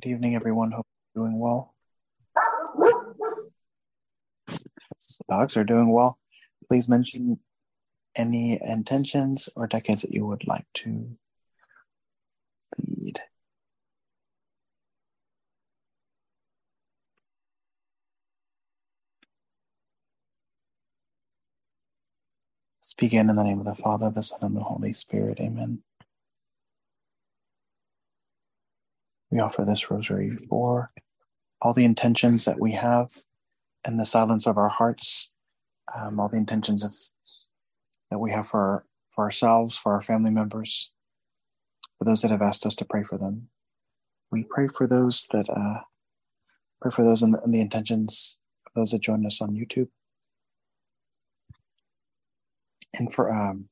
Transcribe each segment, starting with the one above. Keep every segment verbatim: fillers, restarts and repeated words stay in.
Good evening, everyone. Hope you're doing well. The dogs are doing well. Please mention any intentions or decades that you would like to lead. Let's begin in the name of the Father, the Son, and the Holy Spirit. Amen. We offer this rosary for all the intentions that we have in the silence of our hearts, um, all the intentions of that we have for, for ourselves, for our family members, for those that have asked us to pray for them. We pray for those that uh, pray for those in the, in the intentions of those that join us on YouTube, and for um,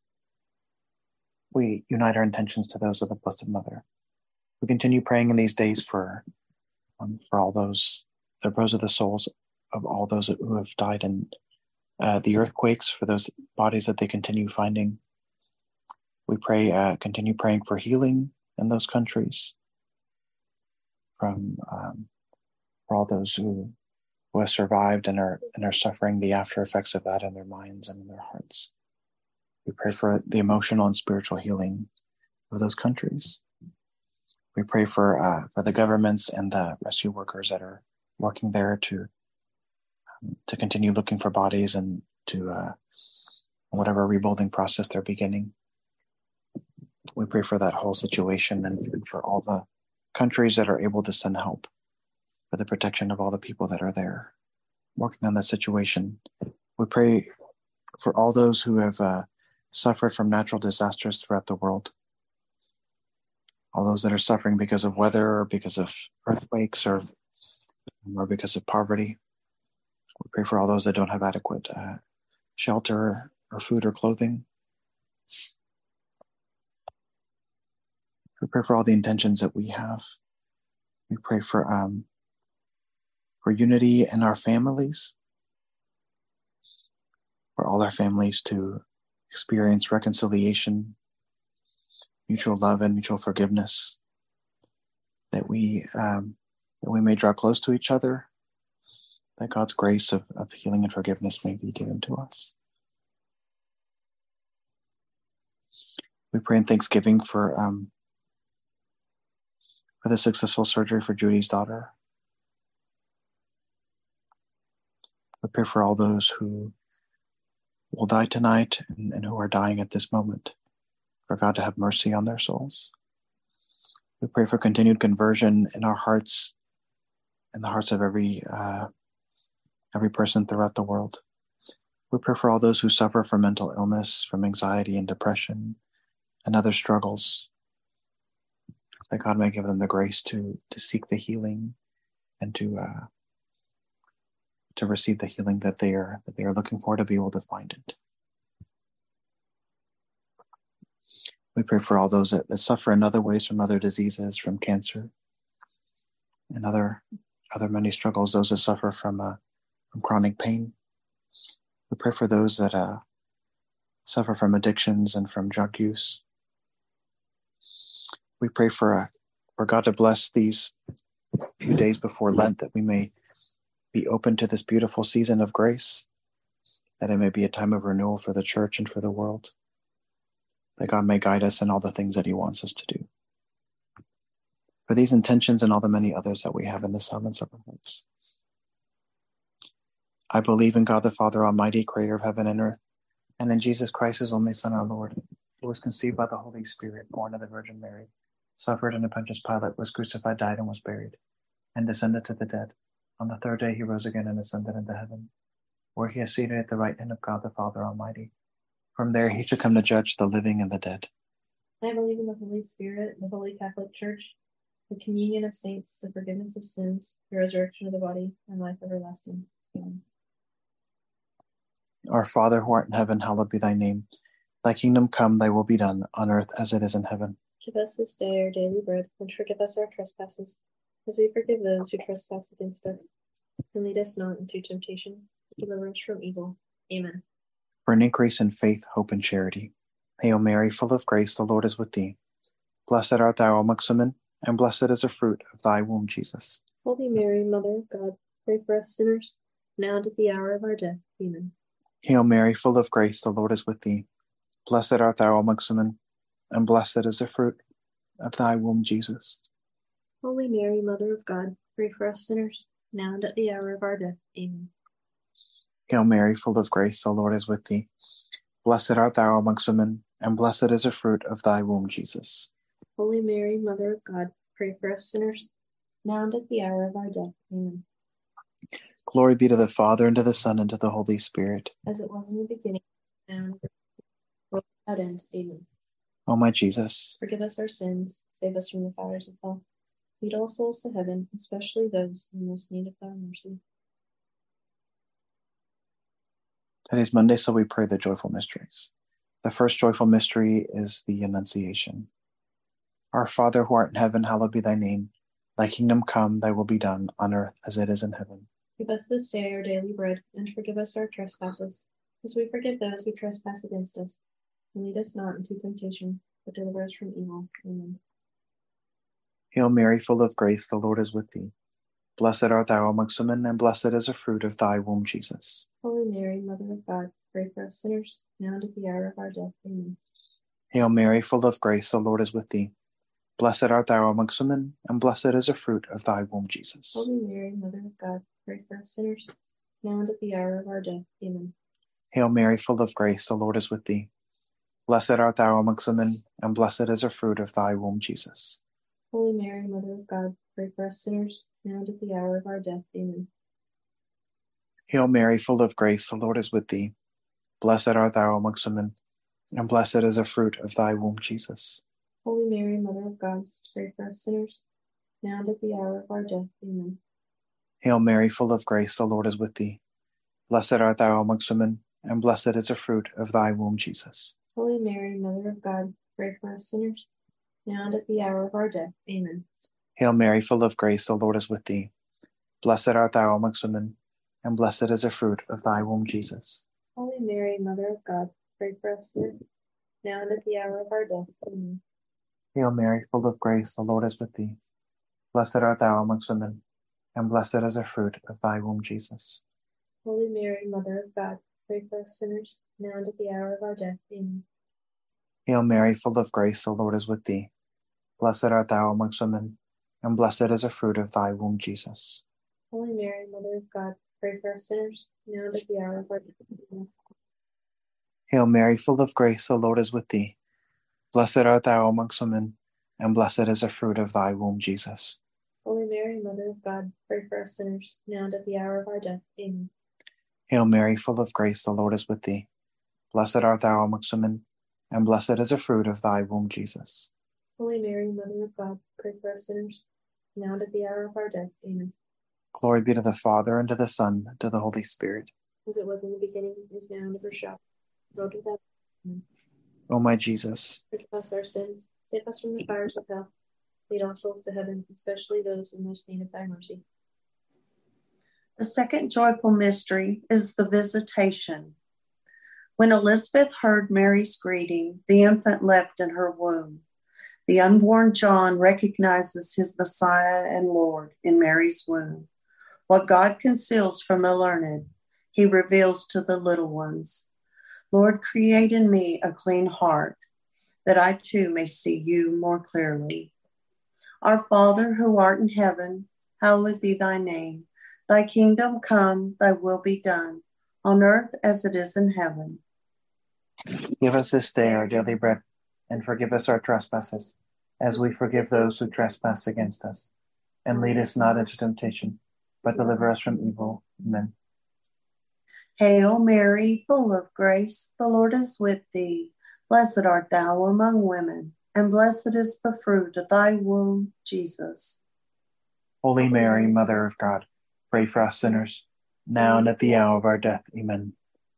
we unite our intentions to those of the Blessed Mother. We continue praying in these days for um, for all those the prayers of the souls of all those who have died in uh, the earthquakes, for those bodies that they continue finding. We pray, uh, continue praying for healing in those countries, from um, for all those who who have survived and are and are suffering the after effects of that in their minds and in their hearts. We pray for the emotional and spiritual healing of those countries. We pray for uh, for the governments and the rescue workers that are working there to um, to continue looking for bodies and to uh, whatever rebuilding process they're beginning. We pray for that whole situation and, and for all the countries that are able to send help, for the protection of all the people that are there working on that situation. We pray for all those who have uh, suffered from natural disasters throughout the world, all those that are suffering because of weather or because of earthquakes or, or because of poverty. We pray for all those that don't have adequate uh, shelter or food or clothing. We pray for all the intentions that we have. We pray for um, for unity in our families, for all our families to experience reconciliation, mutual love, and mutual forgiveness, that we um, that we may draw close to each other, that God's grace of, of healing and forgiveness may be given to us. We pray in thanksgiving for um, for the successful surgery for Judy's daughter. We pray for all those who will die tonight and, and who are dying at this moment, for God to have mercy on their souls. We pray for continued conversion in our hearts, in the hearts of every uh, every person throughout the world. We pray for all those who suffer from mental illness, from anxiety and depression and other struggles, that God may give them the grace to to seek the healing and to uh, to receive the healing that they are that they are looking for, to be able to find it. We pray for all those that, that suffer in other ways from other diseases, from cancer and other other many struggles, those that suffer from uh, from chronic pain. We pray for those that uh, suffer from addictions and from drug use. We pray for uh, for God to bless these few days before Lent, that we may be open to this beautiful season of grace, that it may be a time of renewal for the church and for the world, that God may guide us in all the things that he wants us to do. For these intentions and all the many others that we have in the silence of our hearts, I believe in God the Father Almighty, creator of heaven and earth, and in Jesus Christ, his only Son, our Lord, who was conceived by the Holy Spirit, born of the Virgin Mary, suffered under Pontius Pilate, was crucified, died, and was buried, and descended to the dead. On the third day he rose again and ascended into heaven, where he is seated at the right hand of God the Father Almighty. From there he shall come to judge the living and the dead. I believe in the Holy Spirit, the Holy Catholic Church, the communion of saints, the forgiveness of sins, the resurrection of the body, and life everlasting. Amen. Our Father, who art in heaven, hallowed be thy name. Thy kingdom come, thy will be done, on earth as it is in heaven. Give us this day our daily bread, and forgive us our trespasses, as we forgive those who trespass against us. And lead us not into temptation, but deliver us from evil. Amen. For an increase in faith, hope, and charity. Hail Mary, full of grace, the Lord is with thee. Blessed art thou amongst women, and blessed is the fruit of thy womb, Jesus. Holy Mary, Mother of God, pray for us sinners, now and at the hour of our death. Amen. Hail Mary, full of grace, the Lord is with thee. Blessed art thou amongst women, and blessed is the fruit of thy womb, Jesus. Holy Mary, Mother of God, pray for us sinners, now and at the hour of our death. Amen. Hail Mary, full of grace, the Lord is with thee. Blessed art thou amongst women, and blessed is the fruit of thy womb, Jesus. Holy Mary, Mother of God, pray for us sinners, now and at the hour of our death. Amen. Glory be to the Father, and to the Son, and to the Holy Spirit. As it was in the beginning, now and world without end. Amen. O my Jesus, forgive us our sins, save us from the fires of hell. Lead all souls to heaven, especially those in most need of thy mercy. today's Monday, so we pray the joyful mysteries. The first joyful mystery is the Annunciation. Our Father who art in heaven, hallowed be thy name. Thy kingdom come, thy will be done, on earth as it is in heaven. Give us this day our daily bread, and forgive us our trespasses, as we forgive those who trespass against us. And lead us not into temptation, but deliver us from evil. Amen. Hail Mary, full of grace, the Lord is with thee. Blessed art thou amongst women, and blessed is the fruit of thy womb, Jesus. Holy Mary, Mother of God, pray for us sinners, now and at the hour of our death. Amen. Hail Mary, full of grace, the Lord is with thee. Blessed art thou amongst women, and blessed is the fruit of thy womb, Jesus. Holy Mary, Mother of God, pray for us sinners, now and at the hour of our death. Amen. Hail Mary, full of grace, the Lord is with thee. Blessed art thou amongst women, and blessed is the fruit of thy womb, Jesus. Holy Mary, Mother of God, pray for us sinners, now and at the hour of our death. Amen. Hail Mary, full of grace, the Lord is with thee. Blessed art thou amongst women, and blessed is the fruit of thy womb, Jesus. Holy Mary, Mother of God, pray for us sinners, now and at the hour of our death. Amen. Hail Mary, full of grace, the Lord is with thee. Blessed art thou amongst women, and blessed is the fruit of thy womb, Jesus. Holy Mary, Mother of God, pray for us sinners, now and at the hour of our death. Amen. Hail Mary, full of grace, the Lord is with thee. Blessed art thou amongst women, and blessed is the fruit of thy womb, Jesus. Holy Mary, Mother of God, pray for us sinners, now and at the hour of our death. Amen. Hail Mary, full of grace, the Lord is with thee. Blessed art thou amongst women, and blessed is the fruit of thy womb, Jesus. Holy Mary, Mother of God, pray for us sinners, now and at the hour of our death. Amen. Hail Mary, full of grace, the Lord is with thee. Blessed art thou amongst women, and blessed is the fruit of thy womb, Jesus. Holy Mary, Mother of God, pray for us sinners, now and at the hour of our death. Amen. Hail Mary, full of grace, the Lord is with thee. Blessed art thou amongst women, and blessed is the fruit of thy womb, Jesus. Holy Mary, Mother of God, pray for us sinners, now and at the hour of our death. Amen. Hail Mary, full of grace, the Lord is with thee. Blessed art thou amongst women, and blessed is the fruit of thy womb, Jesus. Holy Mary, Mother of God, pray for us sinners, now and at the hour of our death. Amen. Glory be to the Father, and to the Son, and to the Holy Spirit. As it was in the beginning, is now, and ever shall be, world without end. O my Jesus, forgive us our sins, save us from the fires of hell, lead all souls to heaven, especially those in most need of thy mercy. The second joyful mystery is the Visitation. When Elizabeth heard Mary's greeting, the infant leapt in her womb. The unborn John recognizes his Messiah and Lord in Mary's womb. What God conceals from the learned, he reveals to the little ones. Lord, create in me a clean heart, that I too may see you more clearly. Our Father, who art in heaven, hallowed be thy name. Thy kingdom come, thy will be done, on earth as it is in heaven. give us this day our daily bread, and forgive us our trespasses, as we forgive those who trespass against us. And lead us not into temptation, but deliver us from evil. Amen. Hail Mary, full of grace, the Lord is with thee. Blessed art thou among women, and blessed is the fruit of thy womb, Jesus. Holy Mary, Mother of God, pray for us sinners, now and at the hour of our death. Amen.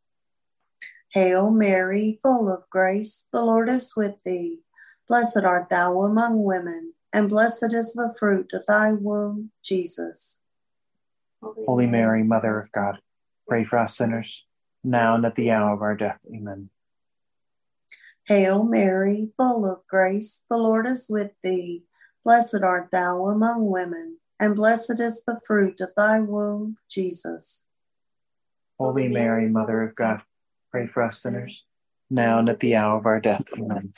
Hail Mary, full of grace, the Lord is with thee. Blessed art thou among women, and blessed is the fruit of thy womb, Jesus. Holy Mary, Mother of God, pray for us sinners, now and at the hour of our death. Amen. Hail Mary, full of grace, the Lord is with thee. Blessed art thou among women, and blessed is the fruit of thy womb, Jesus. Holy Mary, Mother of God, pray for us sinners, now and at the hour of our death. Amen.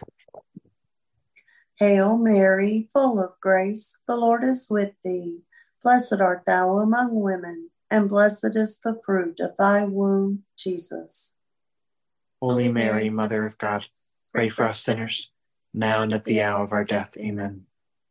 Hail Mary, full of grace, the Lord is with thee. Blessed art thou among women, and blessed is the fruit of thy womb, Jesus. Holy Mary, Mother of God, pray for us sinners, now and at the hour of our death. Amen.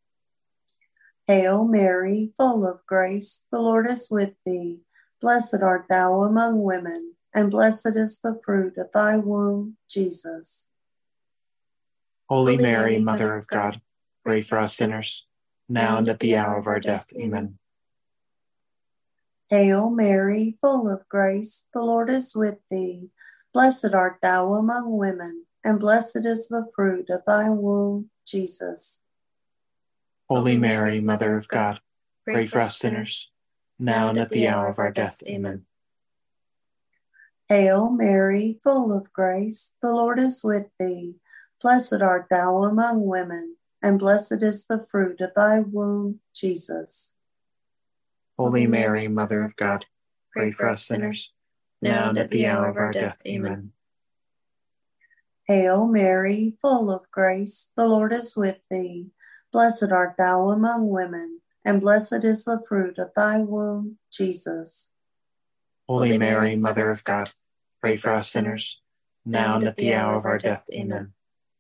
Hail Mary, full of grace, the Lord is with thee. Blessed art thou among women, and blessed is the fruit of thy womb, Jesus. Holy Mary, Mother of God, pray for us sinners, now and at the hour of our death. Amen. Hail Mary, full of grace, the Lord is with thee. Blessed art thou among women, and blessed is the fruit of thy womb, Jesus. Holy Mary, Mother of God, pray for us sinners, now and at the hour of our death. Amen. Hail Mary, full of grace, the Lord is with thee. Blessed art thou among women, and blessed is the fruit of thy womb, Jesus. Holy Mary, Mother of God, pray for us sinners, now and at the hour of our death. Amen. Hail Mary, full of grace, the Lord is with thee. Blessed art thou among women, and blessed is the fruit of thy womb, Jesus. Holy Mary, Mother of God, pray for us sinners, now and at the hour of our death. Amen.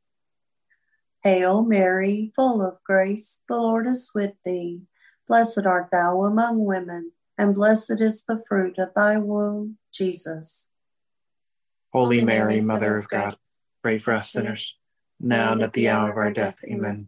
Hail Mary, full of grace, the Lord is with thee. Blessed art thou among women, and blessed is the fruit of thy womb, Jesus. Holy Mary, Mother of God, pray for us sinners, now and at the hour of our death. Amen.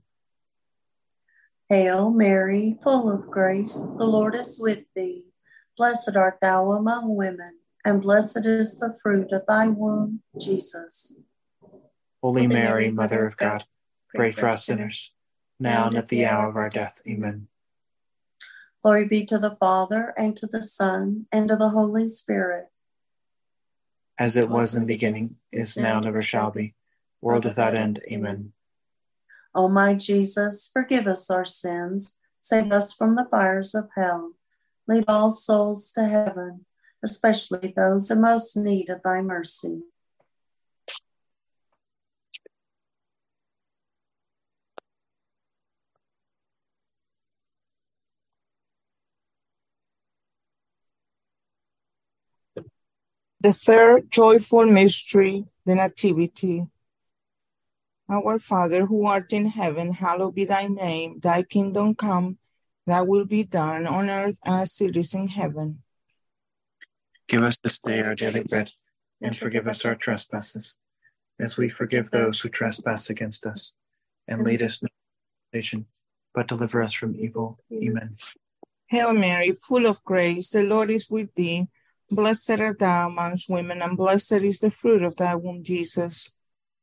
Hail Mary, full of grace, the Lord is with thee. Blessed art thou among women, and blessed is the fruit of thy womb, Jesus. Holy Mary, Mother of God, pray for us sinners, now and at the hour of our death. Amen. Glory be to the Father, and to the Son, and to the Holy Spirit. As it was in the beginning, is now, and ever shall be, world without end. Amen. O my Jesus, forgive us our sins, save us from the fires of hell. Lead all souls to heaven, especially those in most need of thy mercy. The third joyful mystery, the Nativity. Our Father, who art in heaven, hallowed be thy name. Thy kingdom come, thy will be done on earth as it is in heaven. Give us this day our daily bread, and forgive us our trespasses, as we forgive those who trespass against us. And lead us not into temptation, but deliver us from evil. Amen. Hail Mary, full of grace, the Lord is with thee. Blessed art thou amongst women, and blessed is the fruit of thy womb, Jesus.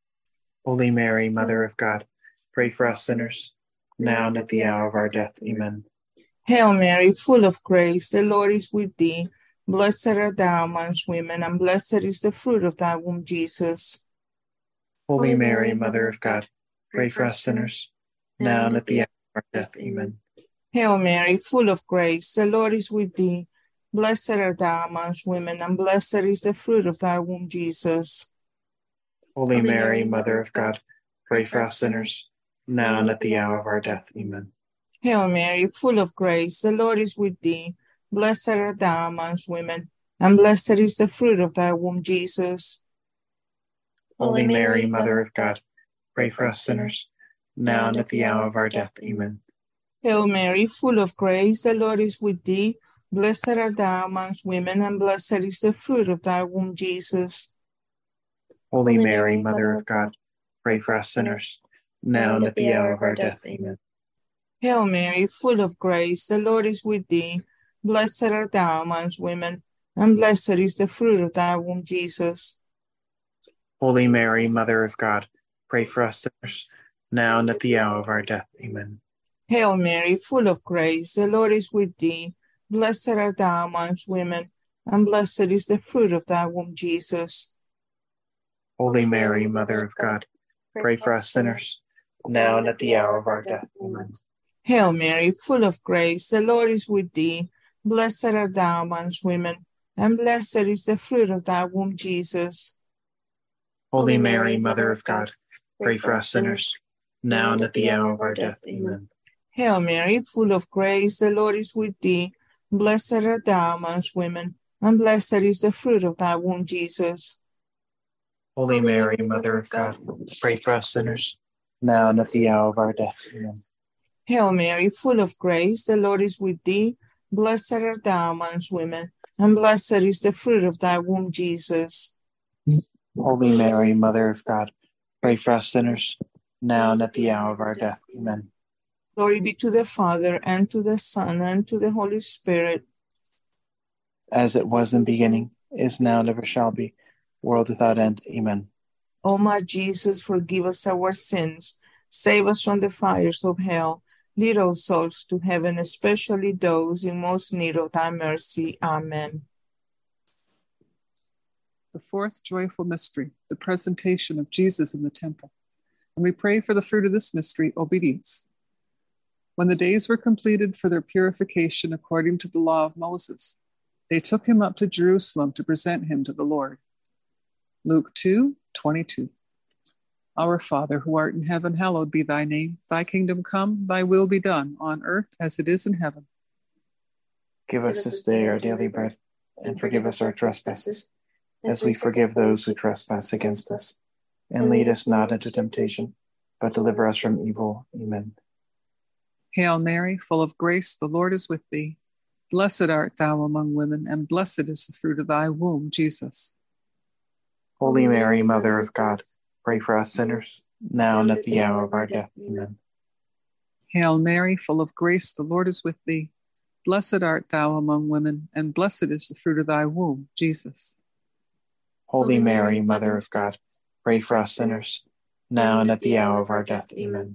Holy Mary, Mother of God, pray for us sinners, now and at the hour of our death. Amen. Hail Mary, full of grace, the Lord is with thee. Blessed art thou amongst women, and blessed is the fruit of thy womb, Jesus. Holy Mary, Mother of God, pray for us sinners, now and at the hour of our death. Amen. Hail Mary, full of grace, the Lord is with thee. Blessed art thou amongst women, and blessed is the fruit of thy womb, Jesus. Holy Mary, Mother of God, pray for us sinners, now and at the hour of our death. Amen. Hail Mary, full of grace, the Lord is with thee. Blessed art thou amongst women, and blessed is the fruit of thy womb, Jesus. Holy Mary, Mother of God, pray for us sinners, now and at the hour of our death. Amen. Hail Mary, full of grace, the Lord is with thee. Blessed art thou amongst women, and blessed is the fruit of thy womb, Jesus. Holy Mary, Mother of God, pray for us sinners, now and at the hour of our death. Amen. Hail Mary, full of grace, the Lord is with thee. Blessed art thou amongst women, and blessed is the fruit of thy womb, Jesus. Holy Mary, Mother of God, pray for us sinners, now and at the hour of our death. Amen. Hail Mary, full of grace, the Lord is with thee. Blessed art thou amongst women, and blessed is the fruit of thy womb, Jesus. Holy Mary, Mother of God, pray for us sinners, now and at the hour of our death. Amen. Hail Mary, full of grace, the Lord is with thee. Blessed art thou amongst women, and blessed is the fruit of thy womb, Jesus. Holy Mary, Mother of God, pray for us sinners, now and at the hour of our death. Amen. Hail Mary, full of grace, the Lord is with thee. Blessed art thou amongst women, and blessed is the fruit of thy womb, Jesus. Holy Mary, Mother of God, pray for us sinners, now and at the hour of our death. Amen. Hail Mary, full of grace, the Lord is with thee. Blessed art thou amongst women, and blessed is the fruit of thy womb, Jesus. Holy Mary, Mother of God, pray for us sinners, now and at the hour of our death. Amen. Glory be to the Father, and to the Son, and to the Holy Spirit. As it was in the beginning, is now, and ever shall be, world without end. Amen. O my Jesus, forgive us our sins, save us from the fires of hell, lead all souls to heaven, especially those in most need of thy mercy. Amen. The fourth joyful mystery, the presentation of Jesus in the temple. And we pray for the fruit of this mystery, obedience. When the days were completed for their purification according to the law of Moses, they took him up to Jerusalem to present him to the Lord. Luke two twenty-two. Our Father, who art in heaven, hallowed be thy name. Thy kingdom come, thy will be done, on earth as it is in heaven. Give us this day our daily bread, and forgive us our trespasses, as we forgive those who trespass against us. And lead us not into temptation, but deliver us from evil. Amen. Hail Mary, full of grace, the Lord is with thee. Blessed art thou among women, and blessed is the fruit of thy womb, Jesus. Holy Mary, Mother of God, pray for us sinners, now and at the hour of our death. Amen. Hail Mary, full of grace, the Lord is with thee. Blessed art thou among women, and blessed is the fruit of thy womb, Jesus. Holy Mary, Mother of God, pray for us sinners, now and at the hour of our death. Amen.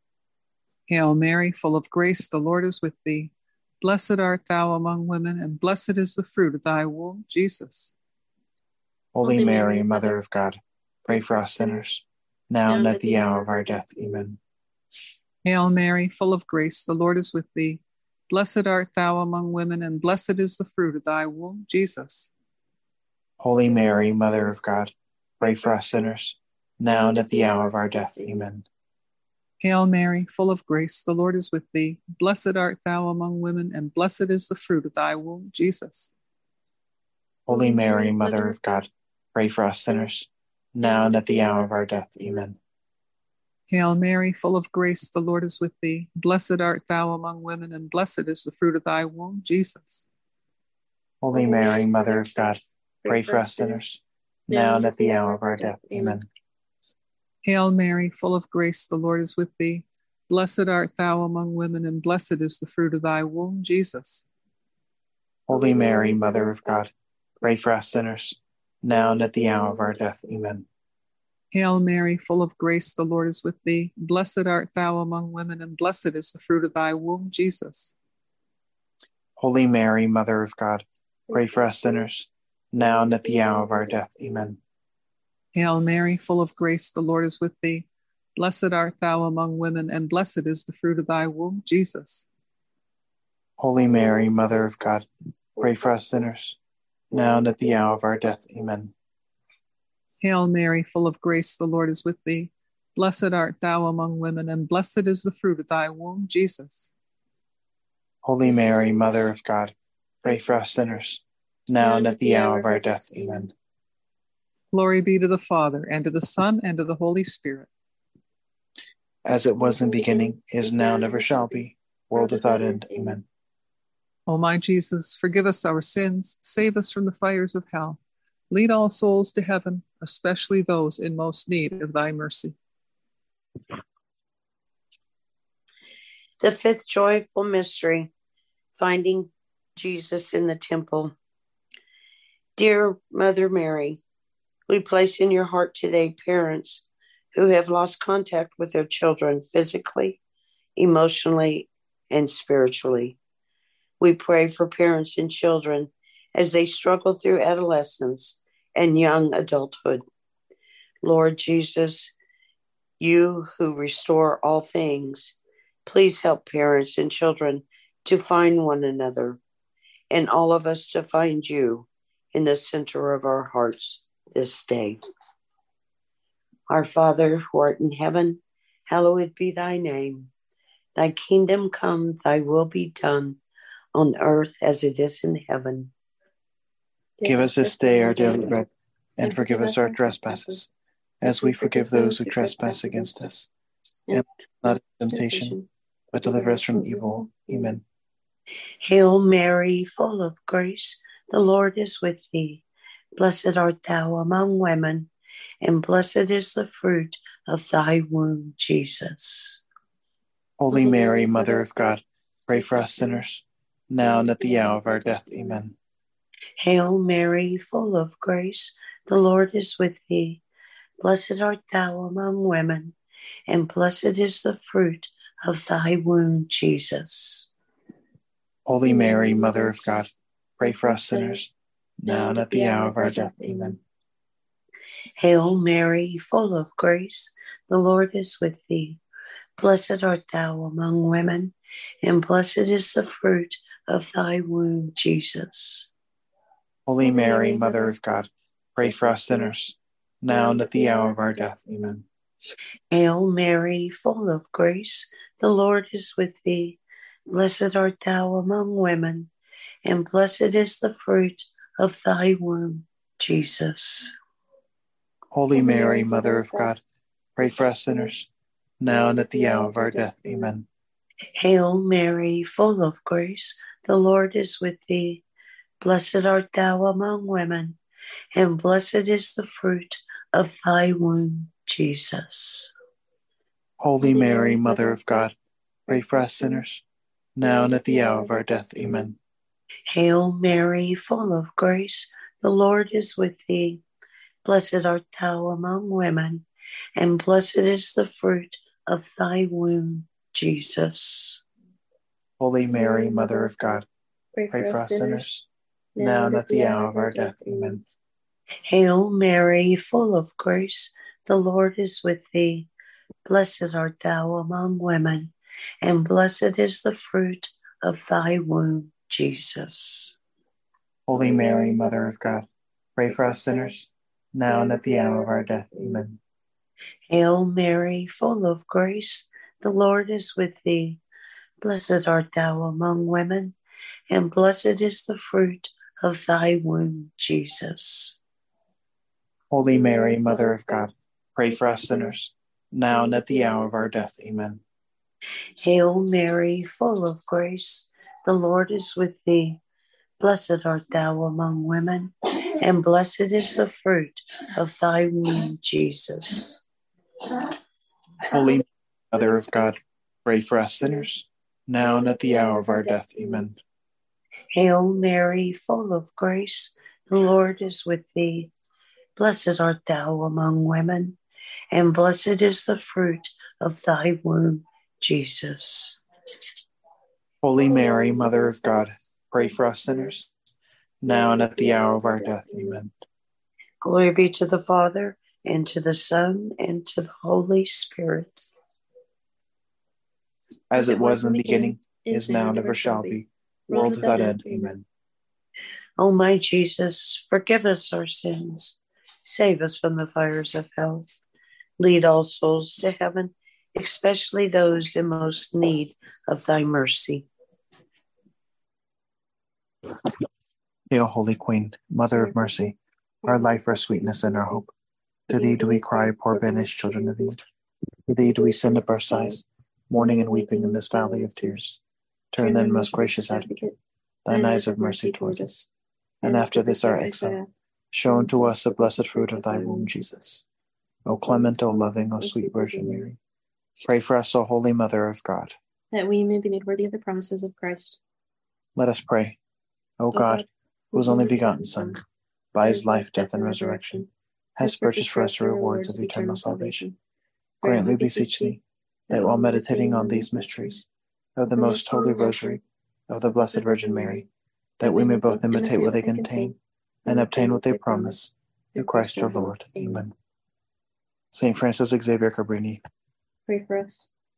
Hail Mary, full of grace, the Lord is with thee. Blessed art thou among women, and blessed is the fruit of thy womb, Jesus. Holy Mary, Mother of God, pray for us sinners, now and at the hour of our death. Amen. Hail Mary, full of grace, the Lord is with thee. Blessed art thou among women, and blessed is the fruit of thy womb, Jesus. Holy Mary, Mother of God, pray for us sinners, now and at the hour of our death. Amen. Hail Mary, full of grace, the Lord is with thee. Blessed art thou among women, and blessed is the fruit of thy womb, Jesus. Holy Mary, Mother of God, pray for us sinners, now and at the hour of our death. Amen. Hail Mary, full of grace, the Lord is with thee. Blessed art thou among women, and blessed is the fruit of thy womb, Jesus. Holy Mary, Mother of God, pray for us sinners, now and at the hour of our death. Amen. Hail Mary, full of grace, the Lord is with thee. Blessed art thou among women, and blessed is the fruit of thy womb, Jesus. Holy Mary, Mother of God, pray for us sinners, now and at the hour of our death. Amen. Hail Mary, full of grace, the Lord is with thee. Blessed art thou among women, and blessed is the fruit of thy womb, Jesus. Holy Mary, Mother of God, pray for us sinners, now and at the hour of our death. Amen. Hail Mary, full of grace, the Lord is with thee. Blessed art thou among women, and blessed is the fruit of thy womb, Jesus. Holy Mary, Mother of God, pray for us sinners, now and at the hour of our death. Amen. Hail Mary, full of grace, the Lord is with thee. Blessed art thou among women, and blessed is the fruit of thy womb, Jesus. Holy Mary, Mother of God, pray for us sinners, now and at the hour of our death. Amen. Glory be to the Father, and to the Son, and to the Holy Spirit. As it was in the beginning, is now, and ever shall be, world without end. Amen. O my Jesus, forgive us our sins, save us from the fires of hell. Lead all souls to heaven, especially those in most need of thy mercy. The fifth joyful mystery, finding Jesus in the temple. Dear Mother Mary, we place in your heart today parents who have lost contact with their children physically, emotionally, and spiritually. We pray for parents and children as they struggle through adolescence and young adulthood. Lord Jesus, you who restore all things, Please help parents and children to find one another, and all of us to find you in the center of our hearts this day. Our Father, who art in heaven, hallowed be thy name. Thy kingdom come, thy will be done, on earth as it is in heaven. Give us this day our daily bread, and forgive us our trespasses, as we forgive those who trespass against us. And not into temptation, but deliver us from evil. Amen. Hail Mary, full of grace, the Lord is with thee. Blessed art thou among women, and blessed is the fruit of thy womb, Jesus. Holy Mary, Mother of God, pray for us sinners, now and at the hour of our death. Amen. Hail Mary, full of grace, the Lord is with thee. Blessed art thou among women, and blessed is the fruit of thy womb, Jesus. Holy Mary, Mother of God, pray for us sinners, now and at the hour of our death. Amen. Hail Mary, full of grace, the Lord is with thee. Blessed art thou among women, and blessed is the fruit of thy womb, Jesus. Holy Mary, Mother of God, pray for us sinners, now and at the hour of our death. Amen. Hail Mary, full of grace, the Lord is with thee. Blessed art thou among women, and blessed is the fruit of thy womb, Jesus. Holy Mary, Mother of God, pray for us sinners, now and at the hour of our death. Amen. Hail Mary, full of grace, the Lord is with thee. Blessed art thou among women, and blessed is the fruit of thy womb, Jesus. Holy Mary, Mother of God, pray for us sinners, now and at the hour of our death. Amen. Hail Mary, full of grace, the Lord is with thee. Blessed art thou among women, and blessed is the fruit of thy womb, Jesus. Holy Mary, Mother of God, pray for us sinners, now and at the hour of our death. Amen. Hail Mary, full of grace, the Lord is with thee. Blessed art thou among women, and blessed is the fruit of thy womb, Jesus. Holy Mary, Mother of God, pray for us sinners, now and at the hour of our death. Amen. Hail Mary, full of grace, the Lord is with thee. Blessed art thou among women, and blessed is the fruit of thy womb, Jesus. Holy Mary, Mother of God, pray for us sinners, now and at the hour of our death. Amen. Hail Mary, full of grace, the Lord is with thee. Blessed art thou among women, and blessed is the fruit of thy womb, Jesus. Holy Mother of God, pray for us sinners, now and at the hour of our death. Amen. Hail Mary, full of grace, the Lord is with thee. Blessed art thou among women, and blessed is the fruit of thy womb, Jesus. Holy Mary, Mother of God, pray for us sinners, now and at the hour of our death. Amen. Glory be to the Father, and to the Son, and to the Holy Spirit. As it was in the beginning, is now, and ever shall be, world without end. Amen. O my Jesus, forgive us our sins. Save us from the fires of hell. Lead all souls to heaven, especially those in most need of thy mercy. Hail, Holy Queen, Mother of Mercy, our life, our sweetness, and our hope. To thee do we cry, poor banished children of Eve. To thee do we send up our sighs, mourning and weeping in this valley of tears. Turn then, most gracious Advocate, thine eyes of mercy towards us, and after this our exile, show unto us the blessed fruit of thy womb, Jesus. O clement, O loving, O sweet Virgin Mary, pray for us, O Holy Mother of God, that we may be made worthy of the promises of Christ. Let us pray. O God, whose only begotten Son, by his life, death, and resurrection, has purchased for us the rewards of eternal salvation, grant, we beseech thee, that while meditating on these mysteries of the most holy Rosary of the Blessed Virgin Mary, that we may both imitate what they contain and obtain what they promise, through Christ our Lord. Amen. Saint Francis Xavier Cabrini, Pray for us.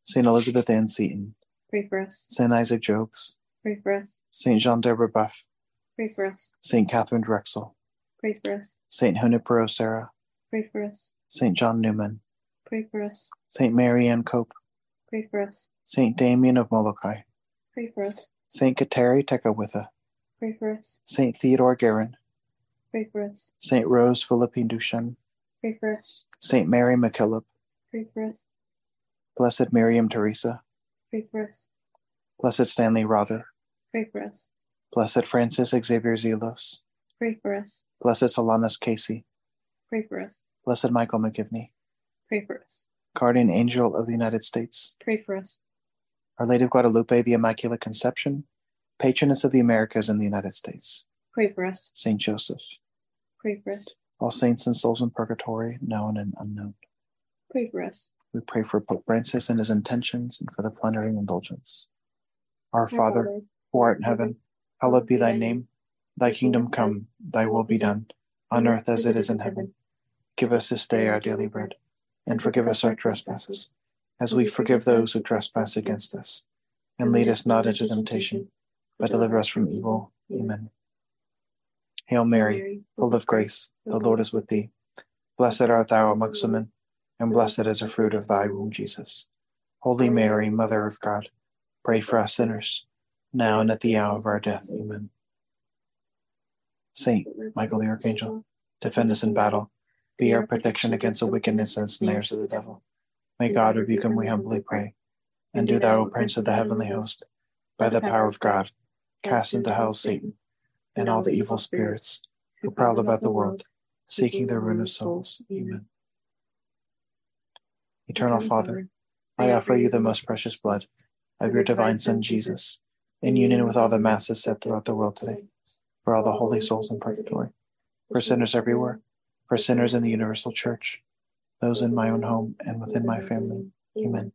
Saint Elizabeth Ann Seton, Pray for us. Saint Isaac Jogues, Pray for us. Saint Jean de Brebeuf, Pray for us. Saint Catherine Drexel, Pray for us. Saint Junipero Serra, Pray for us. Saint John Newman, Pray for us. Saint Mary Ann Cope, Pray for us. Saint Damien of Molokai, Pray for us. Saint Kateri Tekakwitha, Pray for us. Saint Theodore Guerin, Pray for us. Saint Rose Philippine Duchesne, Pray for us. Saint Mary MacKillop, Pray for us. Blessed Miriam Teresa, Pray for us. Blessed Stanley Rother, Pray for us. Blessed Francis Xavier Zelos, Pray for us. Blessed Solanus Casey, Pray for us. Blessed Michael McGivney, Pray for us. Guardian Angel of the United States, Pray for us. Our Lady of Guadalupe, the Immaculate Conception, Patroness of the Americas and the United States, Pray for us. Saint Joseph, Pray for us. all saints and souls in purgatory, known and unknown. Pray for us. We pray for Pope Francis and his intentions and for the plenary indulgence. Our Father, who art in heaven, hallowed be thy name. Thy kingdom come, thy will be done, on earth as it is in heaven. Give us this day our daily bread, and forgive us our trespasses, as we forgive those who trespass against us. And lead us not into temptation, but deliver us from evil. Amen. Hail Mary, full of grace, the Lord is with thee. Blessed art thou amongst women, and blessed is the fruit of thy womb, Jesus. Holy Mary, Mother of God, pray for us sinners, now and at the hour of our death. Amen. Saint Michael the Archangel, defend us in battle. Be our protection against the wickedness and snares of the devil. May God rebuke him, we humbly pray. And do thou, O Prince of the heavenly host, by the power of God, cast into hell Satan and all the evil spirits who prowl about the world, seeking the ruin of souls. Amen. Eternal Father, I offer you the most precious blood of your divine Son, Jesus, in union with all the masses said throughout the world today, for all the holy souls in purgatory, for sinners everywhere, for sinners in the universal church, those in my own home and within my family. Amen.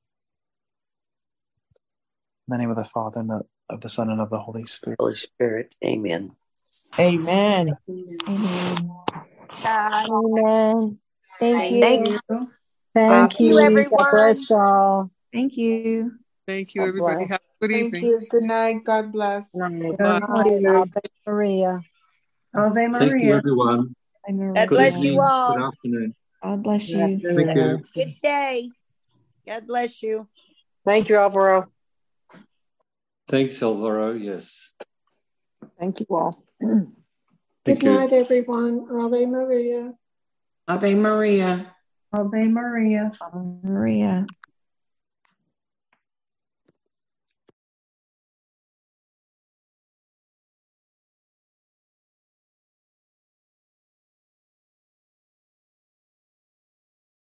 In the name of the Father, and of the Son, and of the Holy Spirit. Holy Spirit. Amen. Amen. Amen. Amen. Thank you. Thank you. Thank Thank you, you. everyone. God bless y'all. Thank you. Thank you, God everybody. bless. Have a good Thank evening. you. Good night. God bless. Good Bye. night. Ave Maria. Ave Thank you, Maria. everyone. God Good bless you evening. all. Good afternoon. God bless Good you. Thank you. afternoon. Good day. God bless you. Thank you, Alvaro. Thanks, Alvaro. Yes. Thank you all. Thank Good you. night, everyone. Ave Maria. Ave Maria. Ave Maria. Maria.